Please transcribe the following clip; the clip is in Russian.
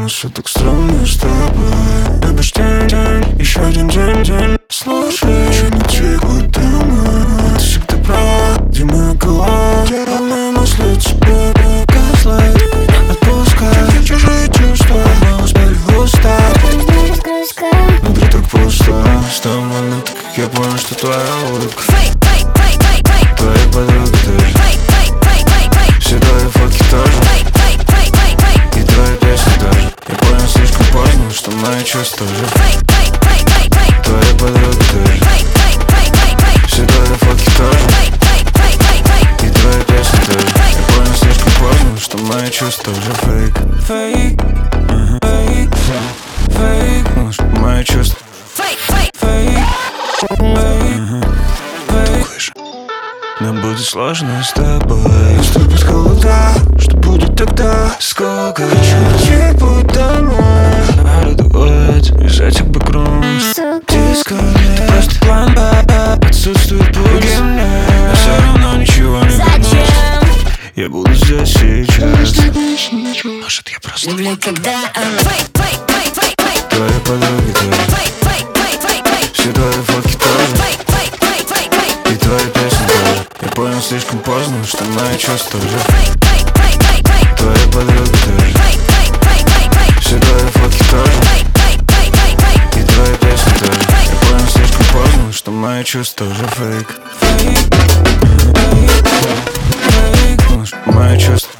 нас все так странно с тобой. Любишь день, еще один день. Слушай, еще не текут дома. Ты всегда права, где моя голова? Темные мысли тебе газлайт. Отпускай чужие чувства, мы успели устать. Внутри так пусто. С того момента, как я понял, что твоя улыбка твои подруги тоже. Все твои фотки тоже. И твои песни тоже. Я понял слишком поздно, что мои чувства тоже. Твои подруги тоже. Все твои фотки тоже. И твои песни тоже. Я понял слишком поздно, что мои чувства уже фейк. Фейк, фейк, фейк. Мои чувства фейк, фейк. Нам будет сложно с тобой. Наступит холода, что будет тогда? Сколько еще ночей путь домой? Радует из этих бэкрумс. Дисконнект, просто план Б. Отсутствует пульс, но все равно ничего не вернусь. Я буду здесь сейчас. Может, я просто люблю, когда твои подруги тоже. Все твои фотки тоже. И твои песни тоже. Я понял слишком поздно, что мои чувства уже. Твои подруги тоже. Все твои фотки тоже. И твои песни тоже. Я понял слишком поздно, что мои чувства уже фейк. Мои чувства